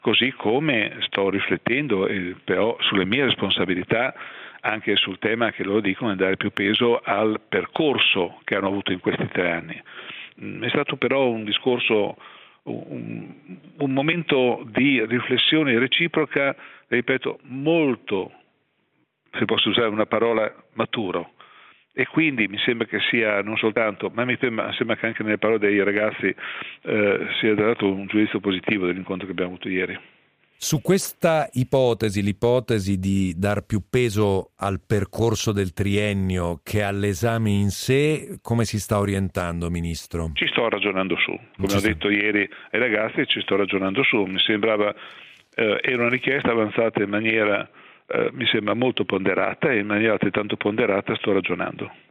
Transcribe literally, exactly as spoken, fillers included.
così come sto riflettendo eh, però sulle mie responsabilità anche sul tema che loro dicono di dare più peso al percorso che hanno avuto in questi tre anni. È stato però un discorso, un, un momento di riflessione reciproca, ripeto, molto, se posso usare una parola, maturo. E quindi mi sembra che sia non soltanto, ma mi sembra che anche nelle parole dei ragazzi eh, sia dato un giudizio positivo dell'incontro che abbiamo avuto ieri. Su questa ipotesi, l'ipotesi di dar più peso al percorso del triennio che all'esame in sé, come si sta orientando, Ministro? Ci sto ragionando su, come ho detto ieri ai ragazzi, ci sto ragionando su, mi sembrava, eh, era una richiesta avanzata in maniera, eh, mi sembra molto ponderata e in maniera altrettanto ponderata sto ragionando.